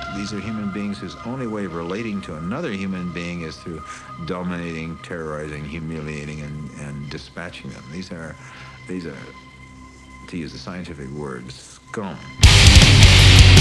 These are human beings whose only way of relating to another human being is through dominating, terrorizing, humiliating, and dispatching them. These are, to use a scientific word, scum.